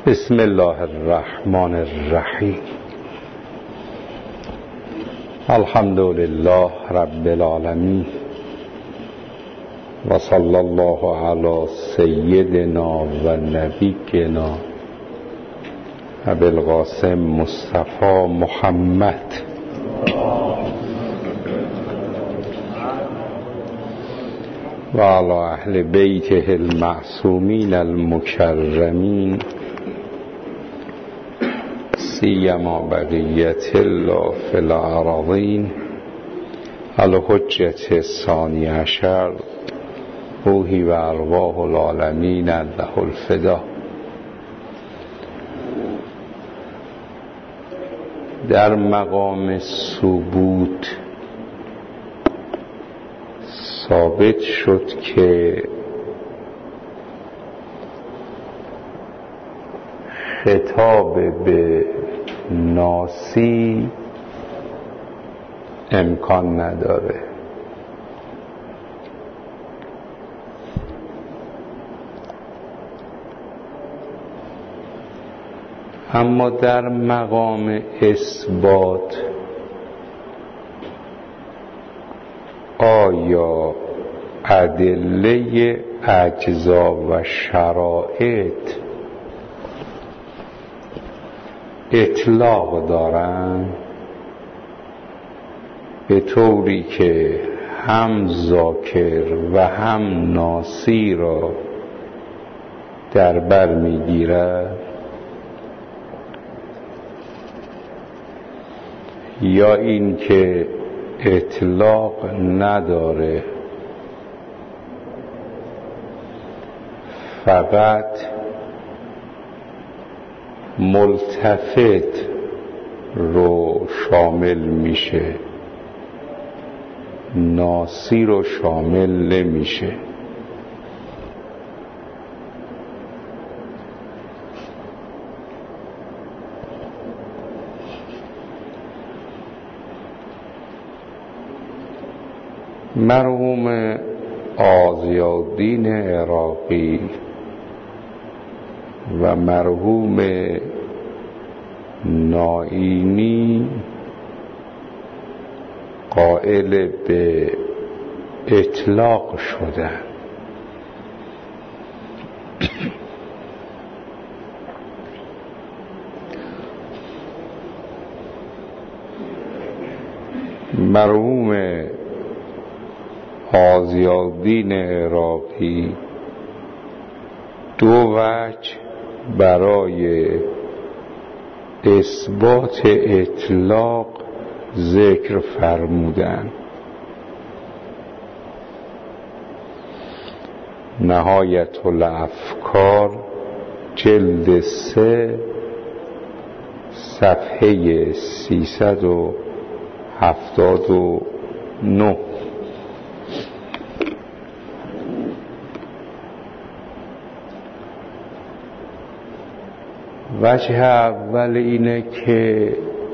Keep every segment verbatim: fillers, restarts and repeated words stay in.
بسم الله الرحمن الرحیم. الحمد لله رب العالمین و صلی الله علی سیدنا و نبینا ابی القاسم مصطفی محمد و علی اهل بیته المعصومین المکرمین سیما بقیت الله فی الارضین الحجة الثانی عشر روحی و ارواح العالمین له الفدا. در مقام ثبوت ثابت شد که خطاب به ناسی امکان نداره. اما در مقام اثبات آیا ادله اجزا و شرایط اطلاق دارن به طوری که هم ذاکر و هم ناسی را در بر میگیرد، یا این که اطلاق نداره، فقط ملتفت رو شامل میشه، ناسی رو شامل نمیشه. مرحوم آضیاءالدین عراقی و مرحوم نائینی قائل به اطلاق شدن. مرحوم آضیاءالدین عراقی دو وجه برای اثبات اطلاق ذکر فرمودن. نهایت الافکار جلد سه صفحه سیصد و هفتاد و نه. وجه اول اینه که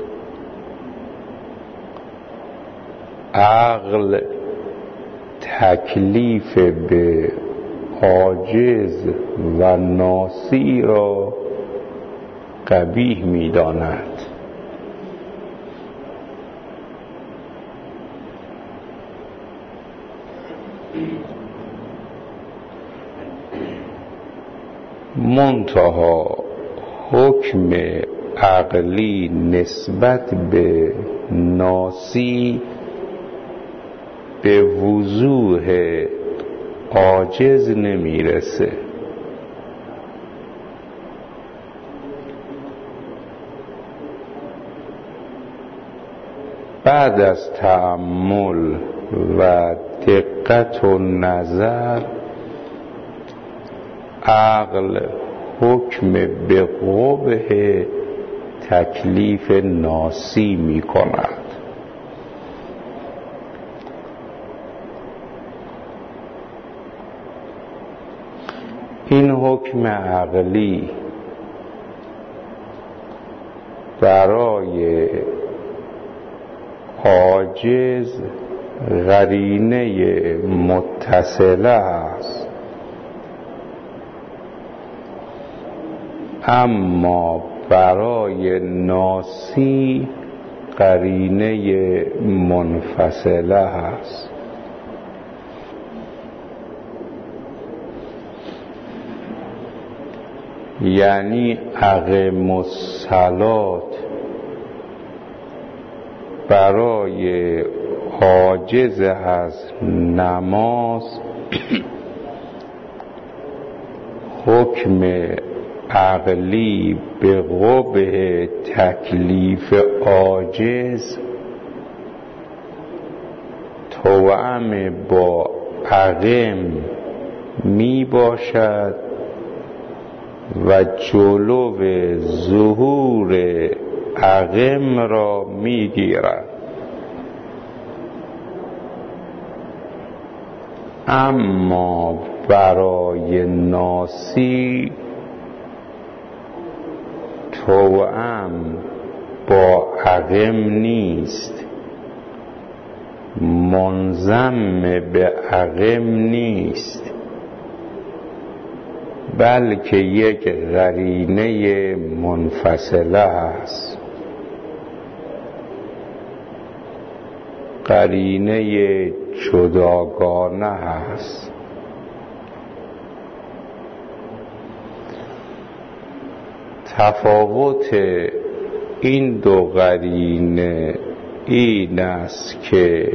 عقل تکلیف به عاجز و ناسی را قبیح می‌داند. منتها حکم عقلی نسبت به ناسی به وضوح عاجز نمیرسه. بعد از تأمل و دقت و نظر عقل حکم به قبح تکلیف ناسی می کند. این حکم عقلی برای عاجز قرینه متصله است اما برای ناسی قرینه منفصله هست. یعنی اقیم الصلات برای عاجز از نماز حکم عقلی به قبح تکلیف عاجز توأم با اقیم می باشد و جلو ظهور اقیم را می گیرد. اما برای ناسی توأم با اقیم نیست، منضم به اقیم نیست، بلکه یک قرینه منفصله است. قرینه جداگانه است. تفاوت این دو قرینه این است که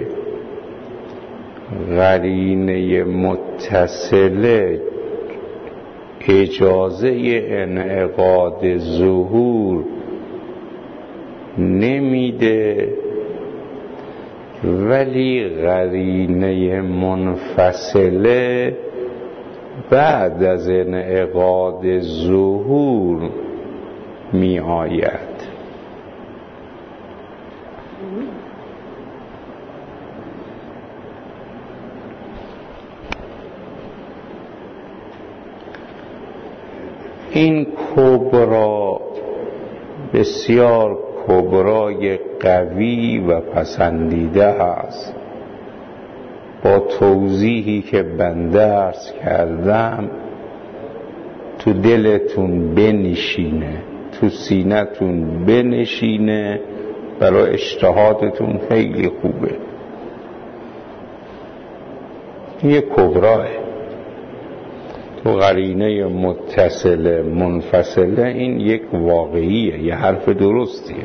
قرینه متصله اجازه انعقاد ظهور نمیده، ولی قرینه منفصله بعد از انعقاد ظهور می آید. این کبرا بسیار کبرای قوی و پسندیده است. با توضیحی که بنده عرض کردم تو دلتون بنشینه، تو سینه‌تون بنشینه، برای اجتهادتون خیلی خوبه. یه کبراه تو قرینه متصله منفصله، این یک واقعیه، یه حرف درستیه.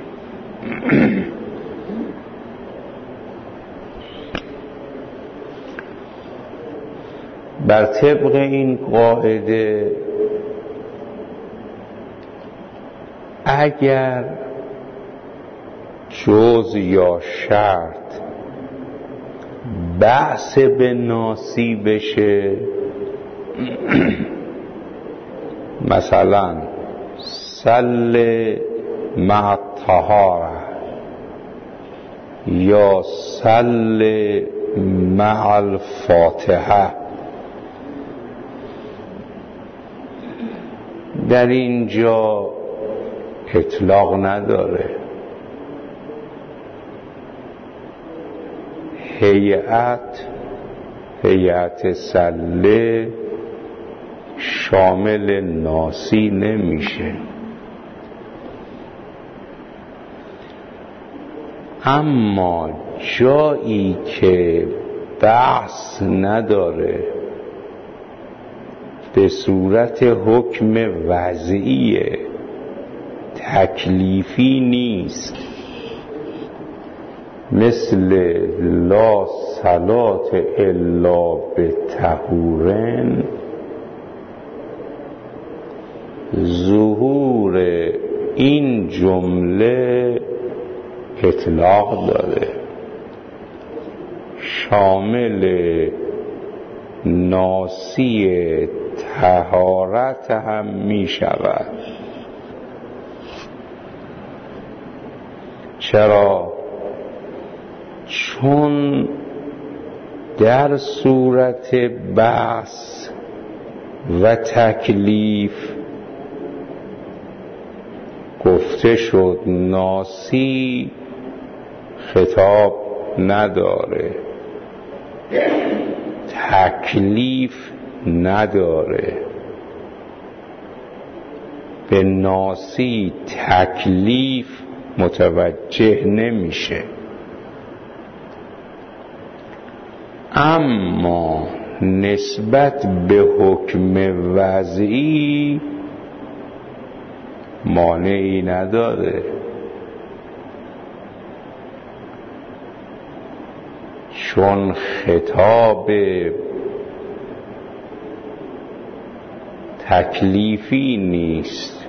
بر طبق این قاعده اگر جز یا شرط بحث به ناسی بشه، مثلا صل مع الطهاره یا صل مع الفاتحه، در اینجا اطلاق نداره. هیئت هیئت صله شامل ناسی نمیشه. اما جایی که بحث نداره، به صورت حکم وضعیه، تکلیفی نیست، مثل لا صلات الا بطهورن، ظهور این جمله اطلاق داره، شامل ناسی طهارت هم می شود. چرا؟ چون در صورت بحث و تکلیف گفته شد ناسی خطاب نداره، تکلیف نداره. به ناسی تکلیف متوجه نمیشه، اما نسبت به حکم وضعی مانعی نداره. چون خطاب تکلیفی نیست،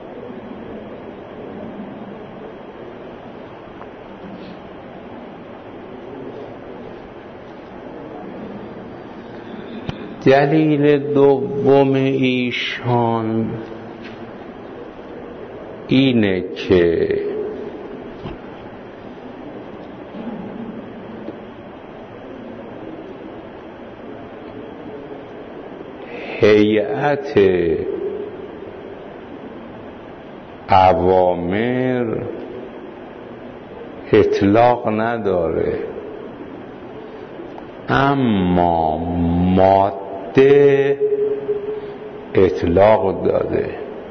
دلیل دوم ایشان اینه که هیئت اوامر اطلاق نداره، اما ماده اطلاق داده.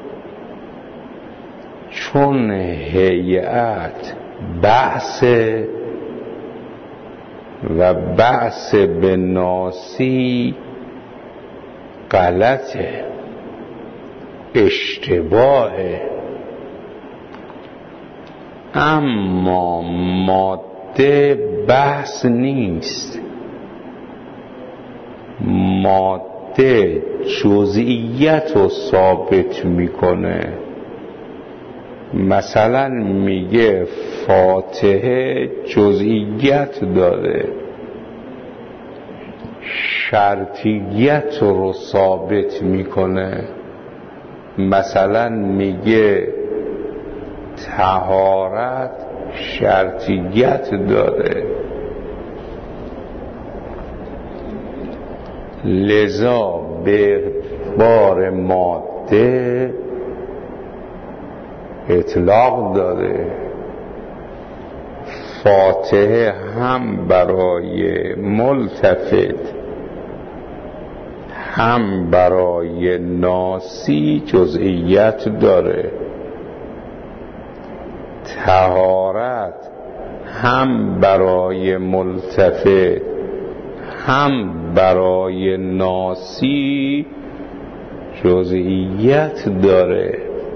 چون هیئت بحث و بحث به ناسی غلطه، اشتباهه، اما ماده بحث نیست. ماده جزئیت رو ثابت میکنه. مثلا میگه فاتحه جزئیت داره، شرطیت رو ثابت میکنه. مثلا میگه طهارت شرطیت داره. لذا به بار ماده اطلاق داره. فاتحه هم برای ملتفت هم برای ناسی جزئیت داره. طهارت هم برای ملتفت هم برای ناسی جزئیت داره.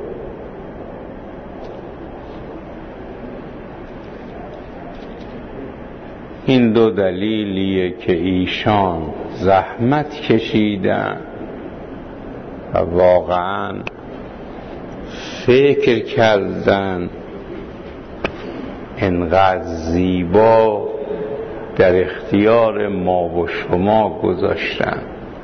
این دو دلیلیه که ایشان زحمت کشیدن و واقعا فکر کردن انقدر زیبا در اختیار ما و شما گذاشتن.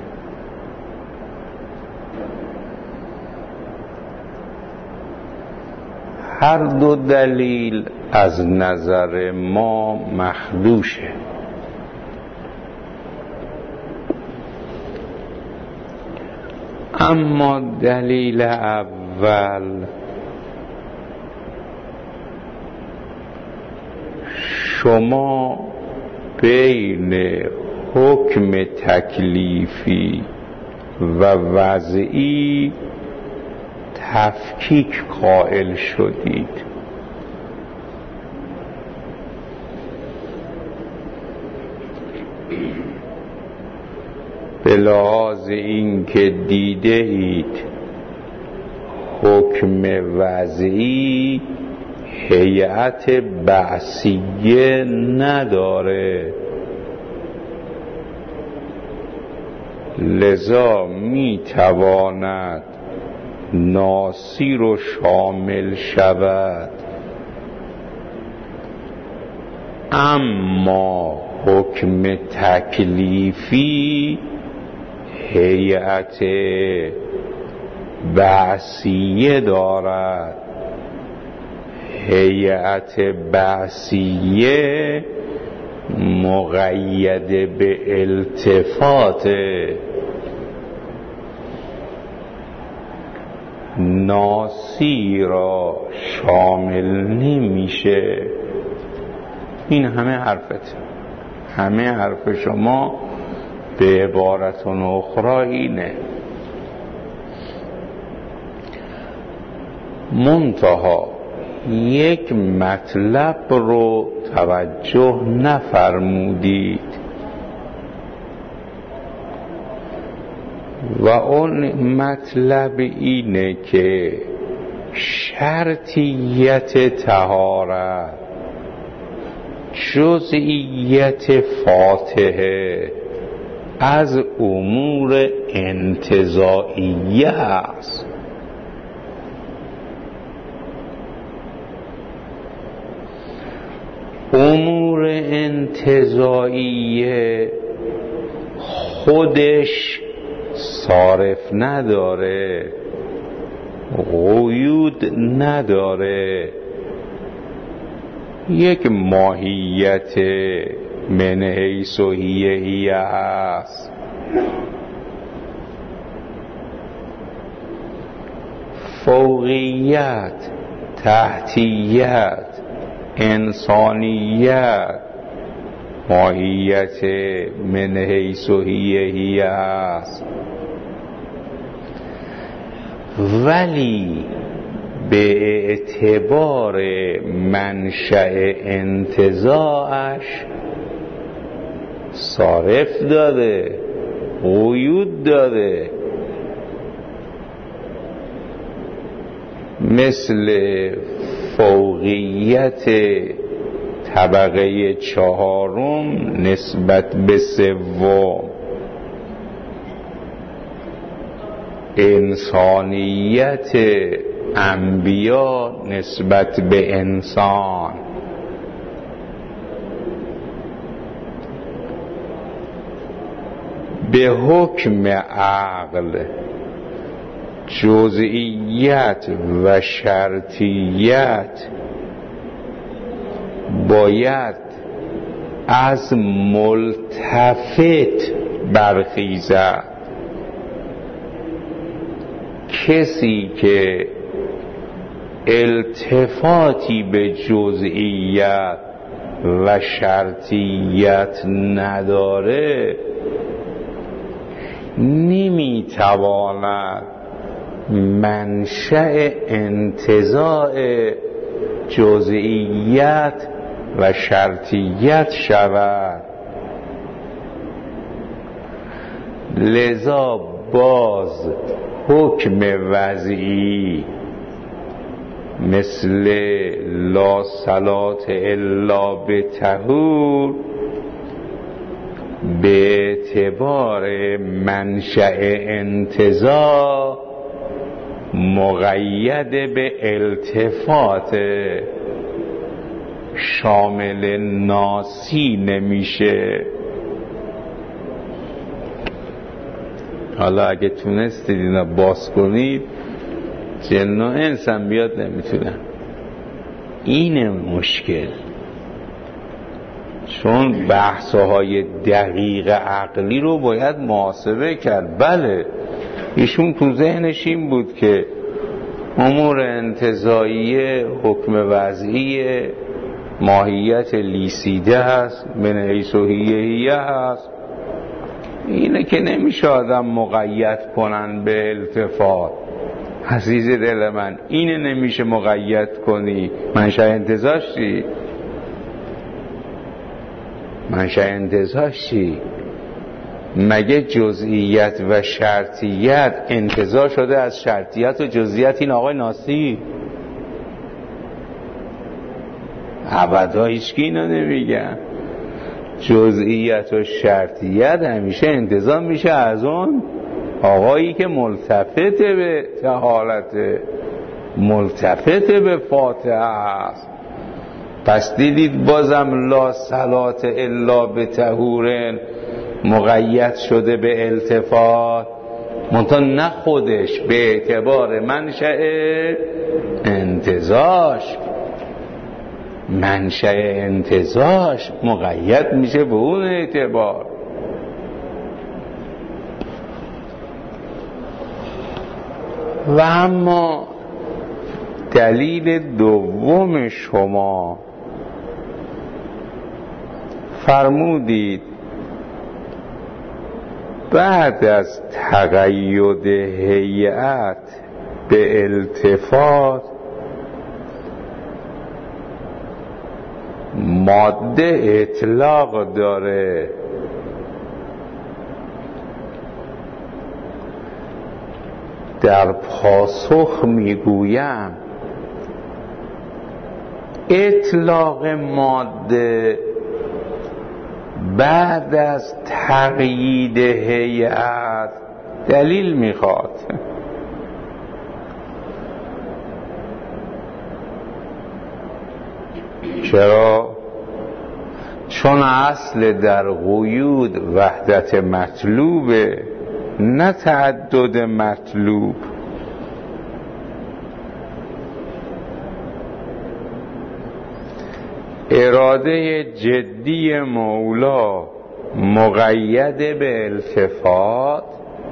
هر دو دلیل از نظر ما مخدوشه. اما دلیل اول شما بین حکم تکلیفی و وضعی تفکیک قائل شدید. به لحاظ این که دیده اید حکم وضعی هیئت بعثیه نداره، لذا می تواند ناسی رو شامل شود، اما حکم تکلیفی هیئت بعثیه دارد. هیئت بعثیه مقید به التفات، ناسی را شامل نمیشه. این همه حرفت، همه حرف شما به عبارت اخرى اینه. منتها یک مطلب رو توجه نفرمودید و اون مطلب اینه که شرطیت طهارت جزئیت فاتحه از امور انتزاعیه است. امور انتزاعیه خودش صارف نداره، قیود نداره، یک ماهیت من حیث و هیه هیه هست. فوقیت، تحتیت، انسانیت ماهیت من حیث و هیه هیه هست، ولی به اعتبار منشأ انتزاعش صارف داره، قیود داره. مثل فوقیت طبقه چهارم نسبت به سوم، انسانیت انبیا نسبت به انسان. به حکم عقل جزئیت و شرطیت باید از ملتفت برخیزد. کسی که التفاتی به جزئیت و شرطیت نداره نمیتواند منشأ انتزاع جزئیت و شرطیت شود. لذا باز حکم وضعی مثل لا صلاة الا بطهور به اعتبار منشأ انتزاع مقید به التفات، شامل ناسی نمیشه. حالا اگه تونستید اینا باز کنید، جن و انس هم بیاد نمیتونن. اینه مشکل، چون بحث‌های دقیق عقلی رو باید محاسبه کرد. بله ایشون تو ذهنش این بود که امور انتزاعیه حکم وضعی ماهیت لیسیده هست، من حیث و هیه هیه هست. اینه که نمیشه آدم مقید کنن به التفات. عزیز دل من، اینه نمیشه مقید کنی. منشأ انتزاعش چی؟ منشأ انتزاعش چی؟ مگه جزئیت و شرطیت انتزاع شده از شرطیت و جزئیت این آقای ناسی؟ ابدا هیچکی اینا نمیگن. جزئیت و شرطیت همیشه انتزاع میشه از اون آقایی که ملتفت به حالت، ملتفت به فاتحه است. پس دیدید بازم لا صلاة الا بطهور مقید شده به التفات، منتها نه خودش به اعتبار منشأ انتزاعش. منشأ انتزاعش مقید میشه به اون اعتبار. و اما دلیل دوم شما فرمودید بعد از تقید هیئت به التفات ماده اطلاق داره. در پاسخ میگویم اطلاق ماده بعد از تقیید هیئت دلیل میخواد. چرا؟ چون اصل در قیود وحدت مطلوبه، نه تعدد مطلوب. اراده جدی مولا مقید به التفات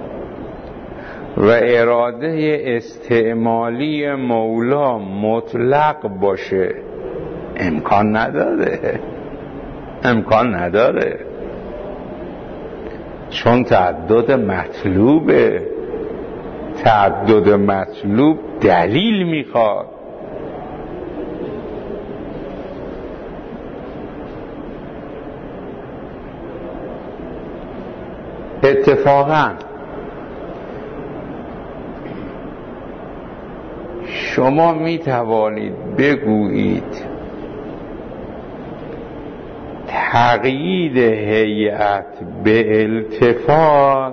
و اراده استعمالی مولا مطلق باشه امکان نداره، امکان نداره، چون تعدد مطلوبه. تعدد مطلوب دلیل میخواد. اتفاقا شما می توانید بگویید تقیید هیئت به التفات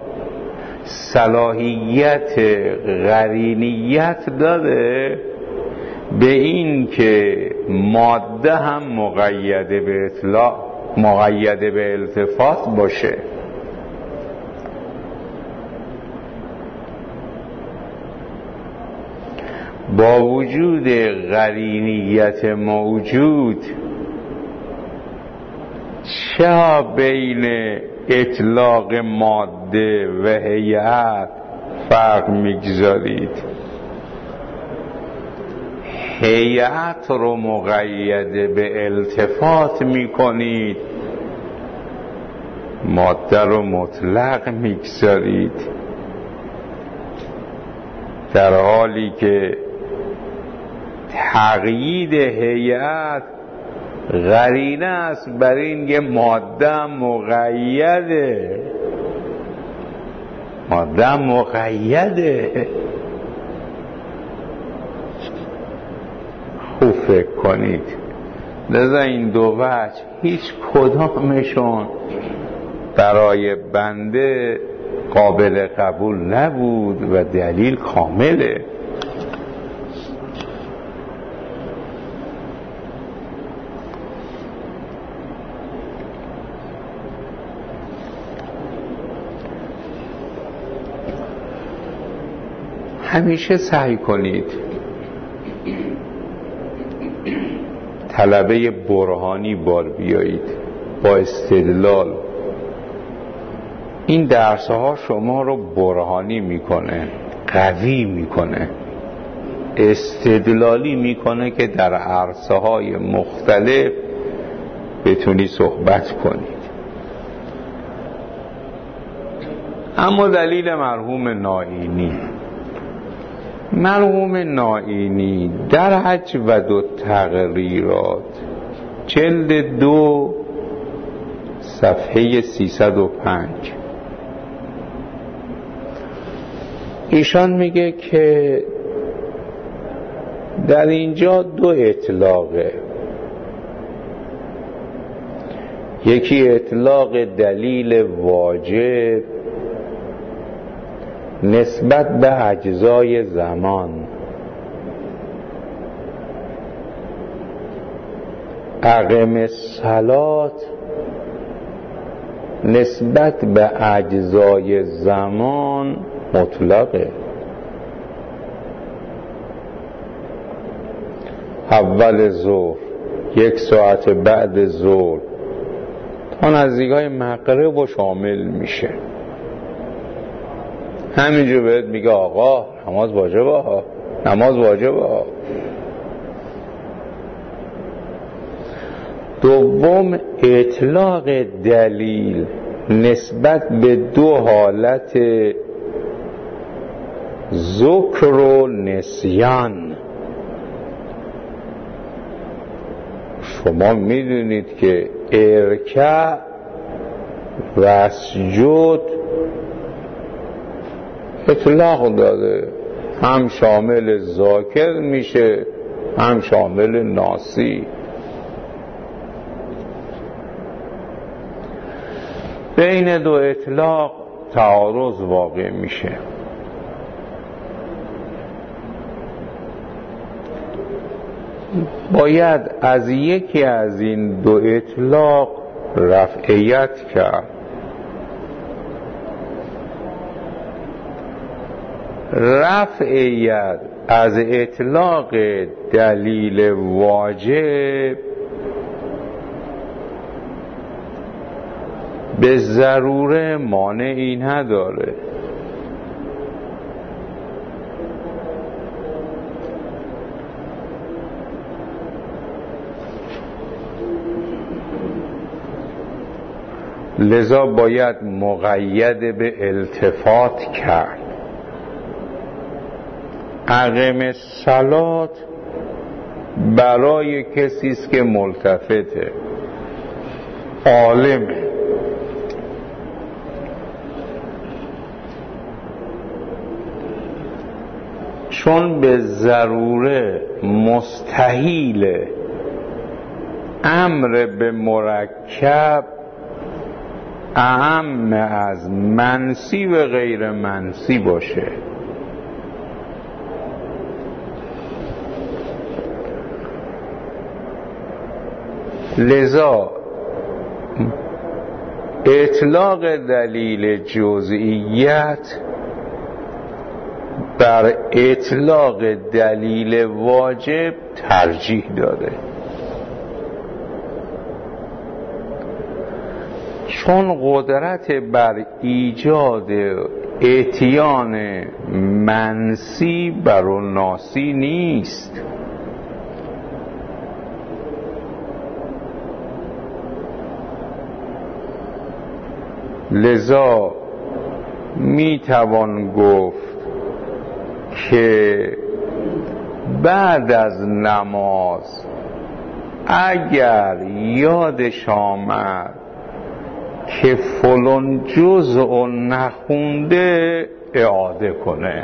صلاحیت قرینیت داره به این که ماده هم مقید به اطلاق، مقید به التفات باشه. با وجود قرینیت موجود چه بین اطلاق ماده و هیئت فرق میگذارید؟ هیئت رو مقید به التفات میکنید، ماده رو مطلق میگذارید، در حالی که تقیید هیئت قرینه است بر این که ماده مقیده، ماده مقیده. خوب فکر کنید. لذا این دو وجه هیچ کدامشون برای بنده قابل قبول نبود و دلیل کامله. همیشه سعی کنید طلبه برهانی بار بیایید با استدلال. این درس ها شما رو برهانی میکنه، قوی میکنه، استدلالی میکنه که در عرصه های مختلف بتونی صحبت کنید. اما دلیل مرحوم نائینی، مرحوم نائینی در حج و دو تقریرات جلد دو صفحه سیصد و پنج ایشان میگه که در اینجا دو اطلاقه، یکی اطلاق دلیل واجب نسبت به اجزای زمان، اقم الصلات نسبت به اجزای زمان مطلقه. اول ظهر، یک ساعت بعد ظهر تا نزدیکای مغرب و شامل میشه. همینجور بهت میگه آقا نماز واجبه ها، نماز واجبه ها. دوم اطلاق دلیل نسبت به دو حالت ذکر و نسیان. شما میدونید که ارکع و اسجد اطلاق داده، هم شامل ذاکر میشه هم شامل ناسی. بین دو اطلاق تعارض واقع میشه. باید از یکی از این دو اطلاق رفعیت کرد. رفعیت از اطلاق دلیل واجب به ضروره مانعی نداره. لذا باید مقید به التفات کرد. اقیم الصلاة برای کسی است که ملتفته، عالمه. چون به ضروره مستحیل امر به مرکب اعم از منسی و غیر منسی باشه. لذا اطلاق دلیل جزئیت بر اطلاق دلیل واجب ترجیح داده، چون قدرت بر ایجاد اتیان منسی بر و ناسی نیست. لذا می توان گفت که بعد از نماز اگر یادش آمد که فلان جزء نخونده اعاده کنه،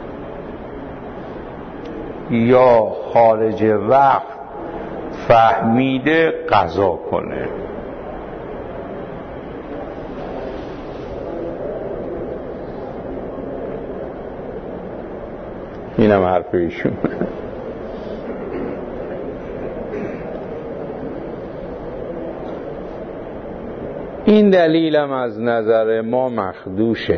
یا خارج وقت فهمیده قضا کنه. اینم حرف ایشون. این دلیلم از نظر ما مخدوشه.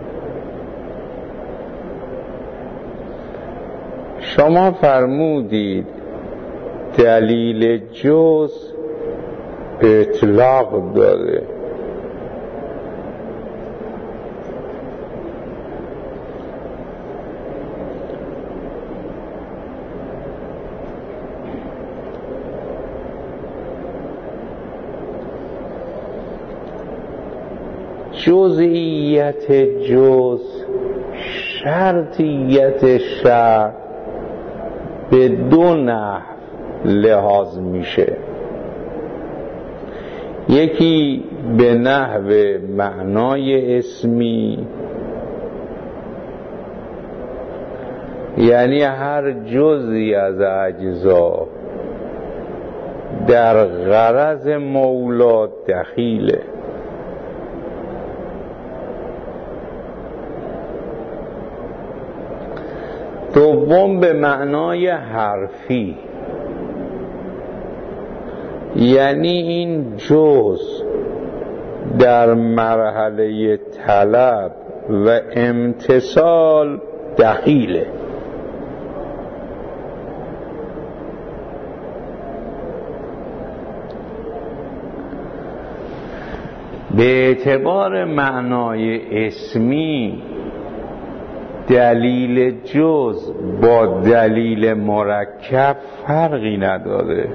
شما فرمودید دلیل جز اطلاق داره. جزئیت جز، شرطیت شرط به دو نحو لحاظ میشه. یکی به نحو معنای اسمی، یعنی هر جزئی از اجزا در غرض مولا دخیله. دوم به معنای حرفی، یعنی این جز در مرحله طلب و امتثال دخیله. به اعتبار معنای اسمی دلیل جز با دلیل مرکب فرقی نداره.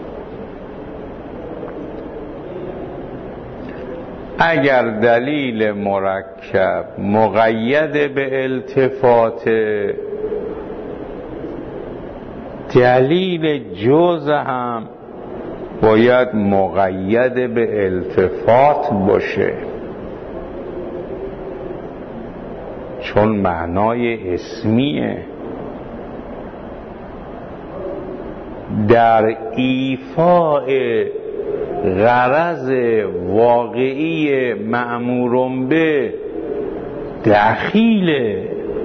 اگر دلیل مرکب مقید به التفات، دلیل جز هم باید مقید به التفات باشه، چون معنای اسمیه. در ایفاء غرض واقعی مأمور به دخیله.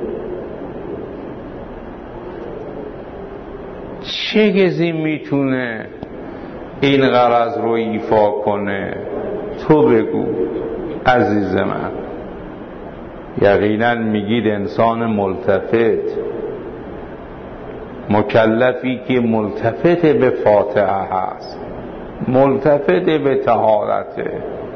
چه کسی میتونه این غرض رو ایفا کنه؟ تو بگو عزیز من. یقینا میگید انسان ملتفت، مکلفی که ملتفت به فاتحه هست، ملتفت به طهارته.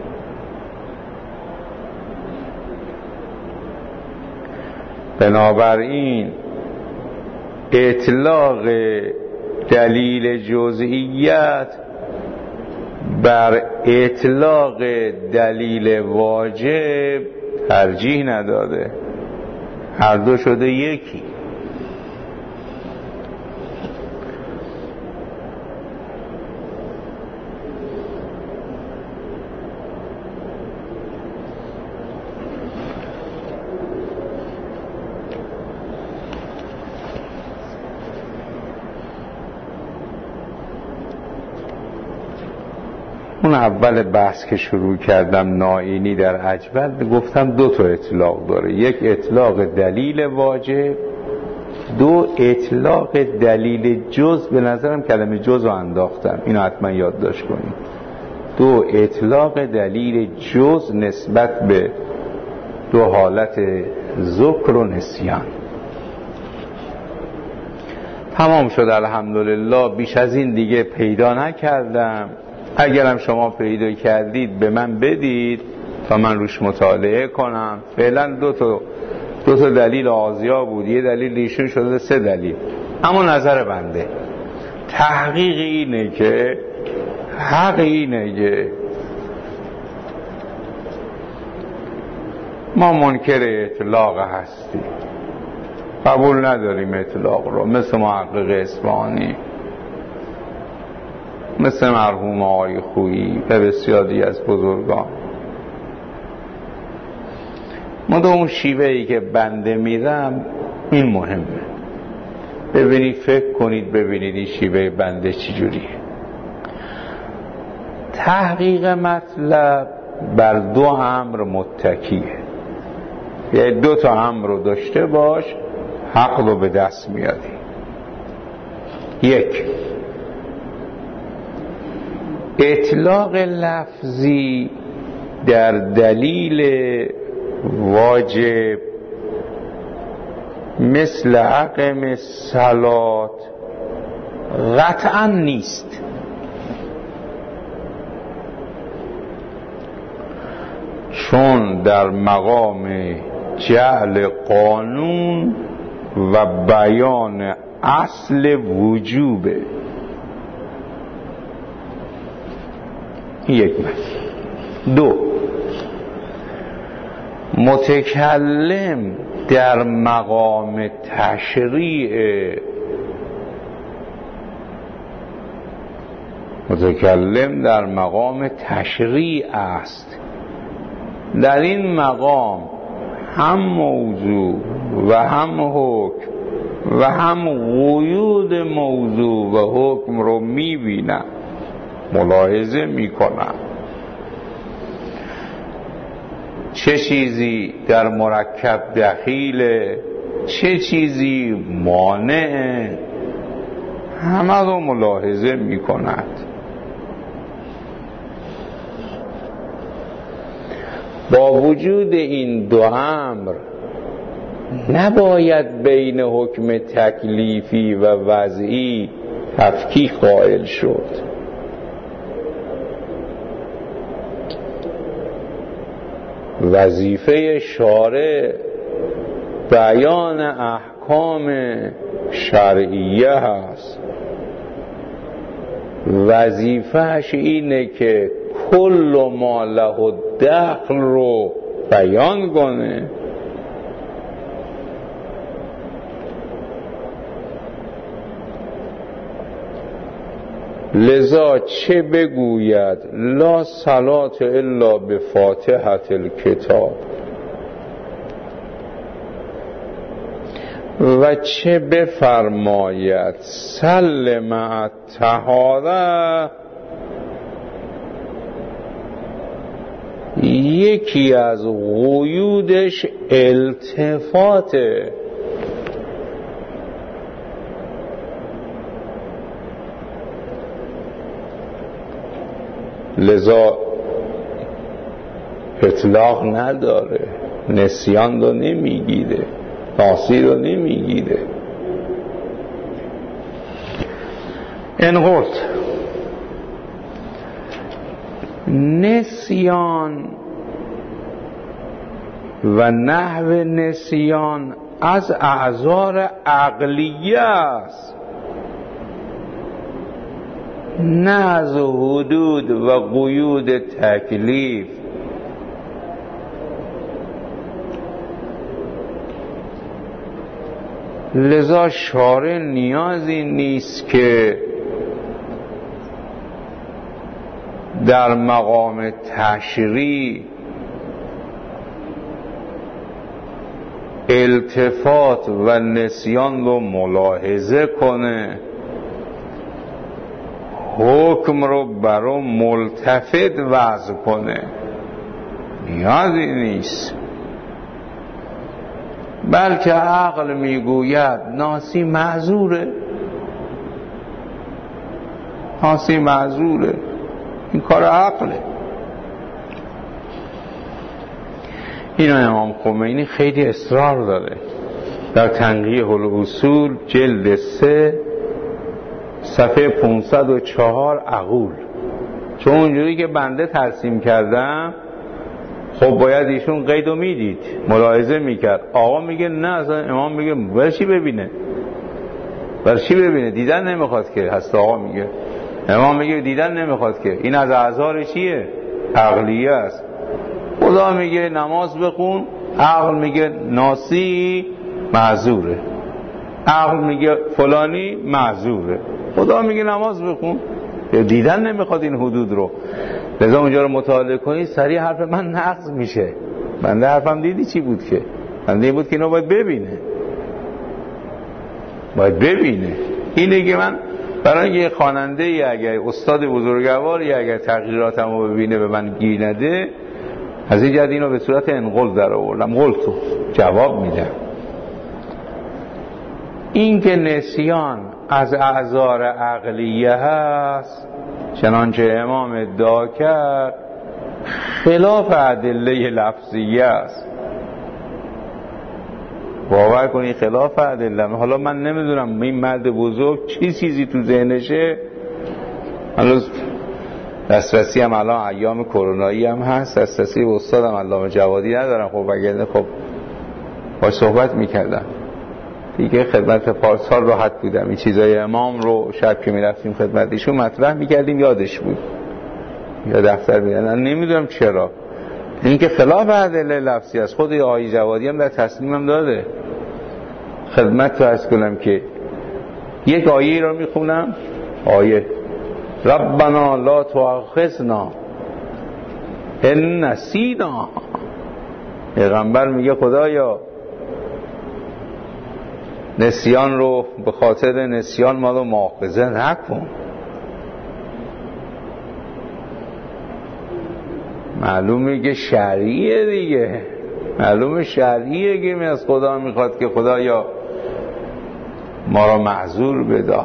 بنابراین اطلاق دلیل جزئیت بر اطلاق دلیل واجب ترجیح نداده، هر دو شده یکی. اون اول بحث که شروع کردم نائینی در عجبل، گفتم دو تا اطلاق داره، یک اطلاق دلیل واجب، دو اطلاق دلیل جز. به نظرم کلمه جز رو انداختم، اینو حتما یادداشت کنید. دو اطلاق دلیل جز نسبت به دو حالت ذکر و نسیان. تمام شد الحمدلله. بیش از این دیگه پیدا نکردم. اگرم شما پیدا کردید به من بدید تا من روش مطالعه کنم. فعلا دو تا دو تا دلیل آزیا بود، یه دلیل ایشون شده سه دلیل. اما نظر بنده تحقیق اینه که حق اینه که ما منکر اطلاق هستیم، قبول نداریم اطلاق رو، مثل محقق اصفهانی، مثل مرحوم آقای خویی و بسیاری از بزرگان. ما دو اون شیوهی که بنده میرم این مهمه. ببینید، فکر کنید ببینید این شیوه بنده چجوریه. تحقیق مطلب بر دو امر متکیه، یعنی دو تا امر رو داشته باش حق رو به دست میاری. یک، اطلاق لفظی در دلیل واجب مثل اقم الصلات قطعا نیست. چون در مقام جعل قانون و بیان اصل وجوبه. یک مثل. دو، متکلم در مقام تشریع متکلم در مقام تشریع است. در این مقام هم موضوع و هم حکم و هم قیود موضوع و حکم رو میبینم، ملاحظه میکنم. چه چیزی در مرکب دخیله، چه چیزی مانع، همه رو ملاحظه میکند. با وجود این دو امر نباید بین حکم تکلیفی و وضعی تفکیک قائل شد. وظیفه شارع بیان احکام شرعیه هست. وظیفهش اینه که کل ما له دخل رو بیان کنه. لذا چه بگوید لا صلات الا به فاتحة الکتاب، و چه بفرماید صل مع الطهارة، یکی از قیودش التفاته. لذا اطلاق نداره، نسیان رو نمیگیره، ناسی رو نمیگیره. این قلت نسیان و نحو نسیان از اعذار عقلیه است، نه از حدود و قیود تکلیف. لذا شارع نیازی نیست که در مقام تشریع التفات و نسیان رو ملاحظه کنه، حکم رو برای ملتفت وضع کنه، نیازی نیست. بلکه عقل میگوید ناسی معذوره، ناسی معذوره، این کار عقله. اینو امام خمینی خیلی اصرار داره در تنقیح الاصول جلد سه صفحه پانصد و چهار عقول. چون اونجوری که بنده ترسیم کردم خب باید ایشون قیدو میدید، ملاحظه میکرد. آقا میگه نه، اصلا امام میگه برای چی ببینه، برای چی ببینه، دیدن نمیخواد که. هست آقا میگه، امام میگه دیدن نمیخواد که، این از اعذار چیه؟ عقلیه است. خدا میگه نماز بخون، عقل میگه ناسی معذوره، عقل میگه فلانی معذوره، خدا میگه نماز بخون. دیدن نمیخواد این حدود رو. لذا اونجا رو مطالعه کنید، سریع حرف من نقض میشه. بنده حرفم دیدی چی بود که؟ بنده این بود که اینو باید ببینه، باید ببینه. اینه که من برای یه خواننده ای اگر استاد بزرگواری اگر تغییراتم رو ببینه به من گیر نده، از این جد اینو به صورت انقل در آوردم، قلتو جواب میدم. این که نسیان از اعذار عقلیه هست چنانچه امام ادعا کرد، خلاف ادله لفظیه است. باور کنید خلاف ادله. حالا من نمیدونم این مرد بزرگ چی چیزی تو ذهنشه. حالا دسترسی هم الان ایام کرونایی هم هست، دسترسی به استادم علامه جوادی ندارم، خب وگرنه خب باش صحبت میکردم دیگه. خدمت پارسال راحت بودم، این چیزای امام رو شب که میرفتیم خدمت ایشون مطرح میکردیم، یادش بود یا دفتر میدن. نمیدونم چرا این که خلاف ادله لفظی است. خود آقای جوادی هم در تصمیمم داده. خدمت تو عرض کنم که یک آیه رو میخونم، آیه ربنا لا تؤاخذنا ان نسینا. پیغمبر میگه خدایا نسیان رو به خاطر نسیان ما رو مؤاخذه نکن. معلومه که شرعیه دیگه، معلومه شرعیه که از خدا میخواد که خدایا ما را معذور بده.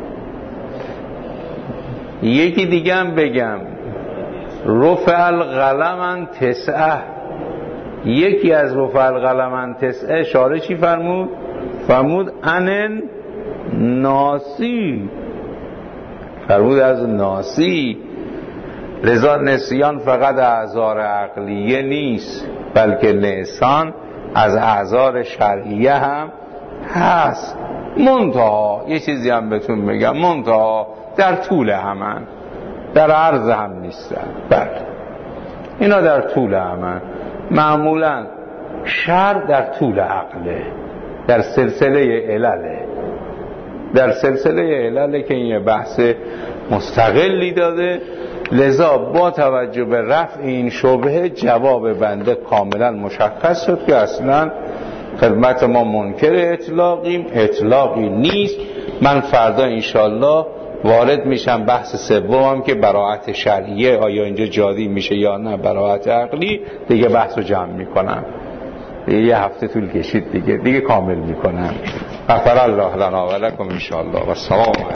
یکی دیگه هم بگم، رفع القلم تسعه، یکی از رفع القلم تسعه اشاره چی فرمود؟ فرمود انن ناسی، فرمود از ناسی. لذا نسیان فقط اعذار عقلیه نیست، بلکه نسیان از اعذار شرعیه هم هست. منتها یه چیزی هم بهتون میگم، منتها در طول همن، در عرض هم نیستن. بله اینا در طول همن. معمولا شر در طول عقله، در سلسله علله، در سلسله علله که این بحث مستقلی داده. لذا با توجه به رفع این شبهه جواب بنده کاملا مشخص شد که اصلا خدمت ما منکر اطلاقیم، اطلاقی نیست. من فردا انشالله وارد میشم بحث سومم که براءت شرعیه آیا اینجا جاری میشه یا نه براءت عقلی، دیگه بحث رو جمع میکنم. دیگه یه هفته طول کشید دیگه دیگه کامل میکنم. غفر الله لنا و لکم انشالله و السلام.